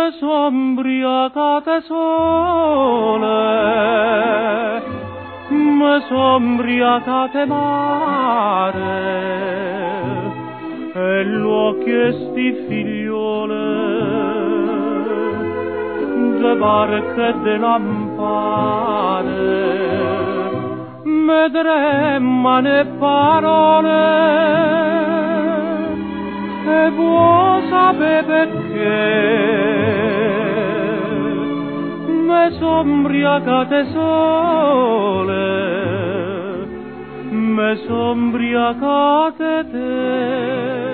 me sombriacate sole, me sombriacate mare, e l'occhio sti figliole, de barche de lampare, me tremane parole, e vuoi sapere perché me sombriacate sole, me sombriacate te.